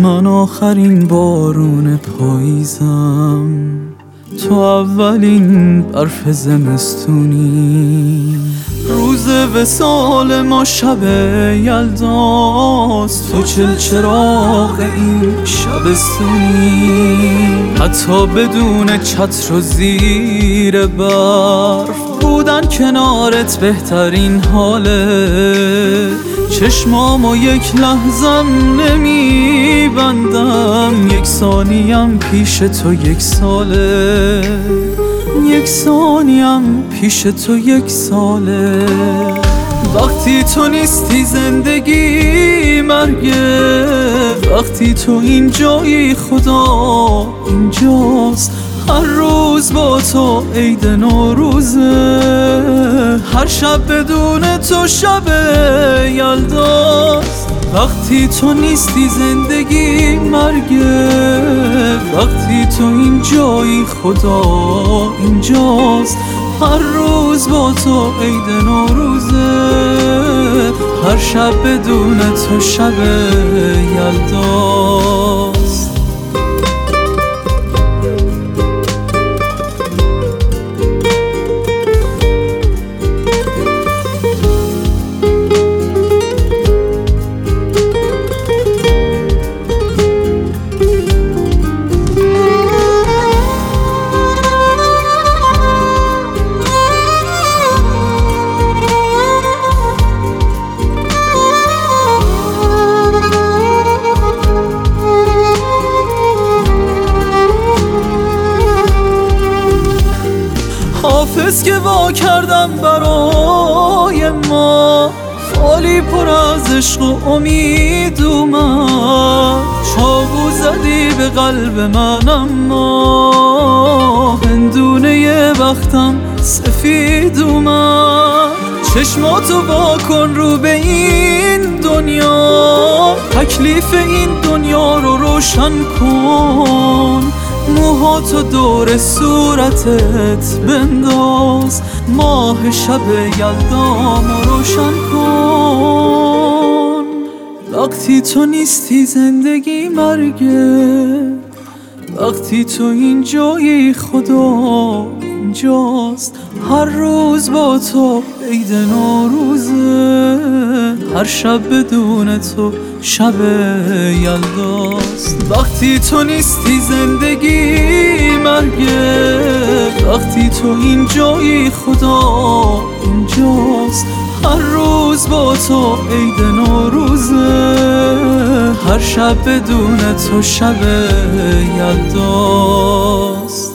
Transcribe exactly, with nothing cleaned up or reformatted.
من آخرین بارون پاییزم، تو اولین برف زمستونی. روز وصال ما شب یلداست، تو چلچراغ این شبستونی. حتی بدون چتر و زیر برف بودن کنارت بهترین حاله. چشمامو یک لحظم نمیبندم، یک ثانیم پیش تو یک ساله. یک ثانیم پیش تو یک ساله. وقتی تو نیستی زندگی مرگه، وقتی تو اینجایی خدا اینجاست. هر روز با تو عید نوروزه، هر شب بدون تو شب یلداست. وقتی تو نیستی زندگی مرگه، وقتی تو اینجایی خدا اینجاست. هر روز با تو عید نوروزه، هر شب بدون تو شب یلداست. حافظ که وا کردم برای ما، فالی پر از عشق و امید اومد. چاقو زدی به قلب من اما هندونه بختم سفید اومد. چشماتو وا کن رو به این دنیا، تکلیف این دنیا رو روشن کن. موهاتو دور صورتت بنداز، ماه شب یلدامو روشن کن. وقتی تو نیستی زندگی مرگه، وقتی تو اینجایی خدا اینجاست. هر روز با تو عید نوروزه، هر شب بدون تو شب یلداست. وقتی تو نیستی زندگی مرگه، وقتی تو اینجایی خدا اینجاست. هر روز با تو عید نوروزه، هر شب بدون تو شب یلداست.